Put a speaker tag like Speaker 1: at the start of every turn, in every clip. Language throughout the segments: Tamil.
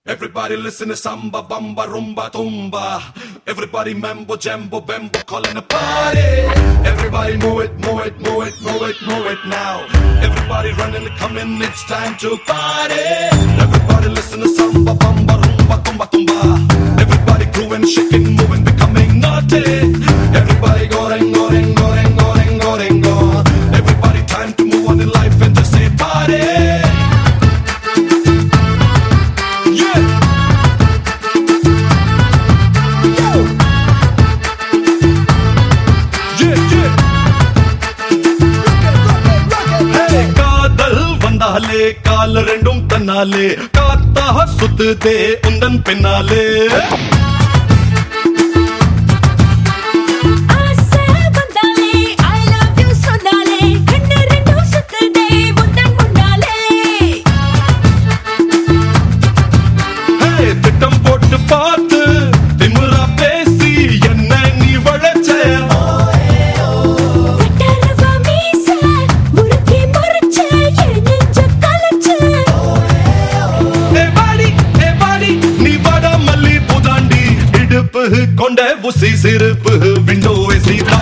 Speaker 1: Everybody listen to samba, bamba, rumba, tumba. Everybody mambo, jambo, bambo, calling a party. Everybody move it, move it, move it, move it, move it now. Everybody running, coming, it's time to party. Everybody listen to samba, bamba, rumba, tumba, tumba. Everybody grooving, shaking, moving, becoming naughty. Everybody going, going, going, going, going, going. Everybody time to move on in life and just say party. கால் ரெண்டும் தன்னாலே காத்தாக சுத்துதே உந்தன் பின்னாலே திட்டம் போட்டு பார்த்து திமுறா பேசி என்ன நீ வளைச்ச கொண்ட புசி சிறுப்பு விண்டோ சீதா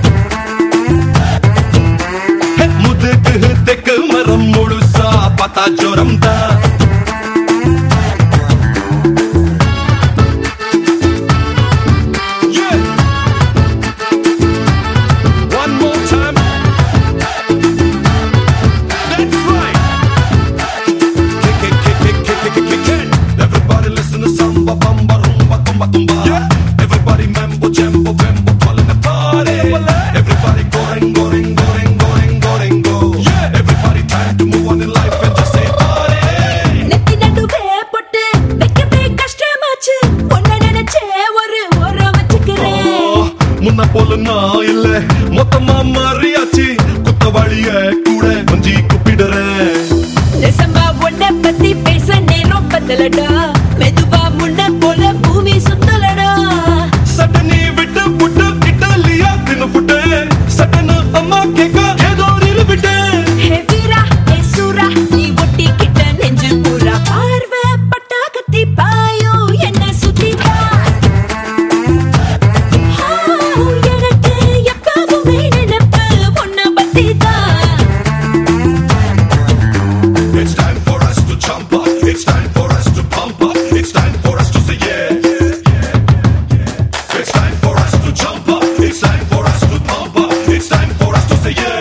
Speaker 1: முதுகு தெக்கு மரம் முழுசா பார்த்தா ஜோரம் தான் போலனா இல்ல மொத்தமா மாறியாச்சு குத்தவாளிய கூட கொஞ்சி கூப்பிடுறேன்
Speaker 2: நெசமா உன்னை பத்தி பேச நேரம் பத்தலடா மெதுவா முன்ன போல பூமி சுத்தலடா
Speaker 1: சட்டனி விட்டு புட்டு இட்டாலியா தின்னு புட்டு சட்டன அம்மா கேக்க ஏதோ நிலு விட்டு
Speaker 2: ஹே வீரா ஹே சூரா நீ ஒட்டி கிட்ட நெஞ்சு பூரா பார்வை பட்டா கத்தி பாயோ என்ன சுத்திட்டா
Speaker 1: It's time for us to jump up. It's time for us to pump up. It's time for us to say yeah. It's time for us to jump up. It's time for us to pump up. It's time for us to say yeah.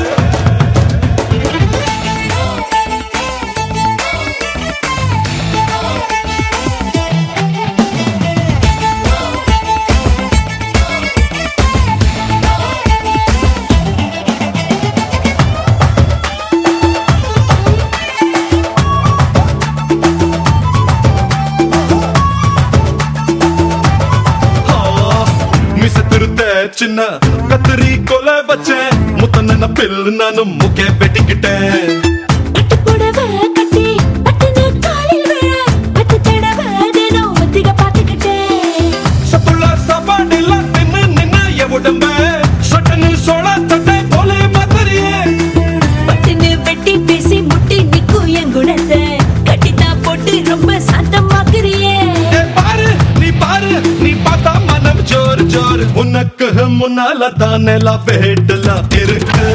Speaker 1: சின்ன கத்திரி கொலை வச்சேன் முத்தன பில் நானும் முக்கே வெட்டிக்கிட்டேன்
Speaker 2: பட்டு புடவை கட்டி பட்டுன காலில் விழ பட்டு தடவை தினம் ஒத்திக பார்த்துக்கிட்டேன்
Speaker 1: சத்துள்ள சாப்பாடு எல்லாம் தின்னு நின்ன என் உடம்ப சட்டனு சோழ தட்டை போல மாதிரியே
Speaker 2: பட்டுன்னு வெட்டி பேசி முட்டி நிக்கும் என் குணத்தை கட்டித்தான் போட்டு ரொம்ப சாந்தமாக்குறியே
Speaker 1: பாரு நீ பார்த்தா மனம் ஜோர் ஜோர் உனக்கு முன்னால தானே வேட்டல இருக்கு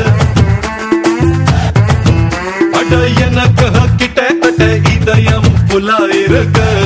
Speaker 1: அட எனக்கு கிட்ட இதயம் புலா இருக்கு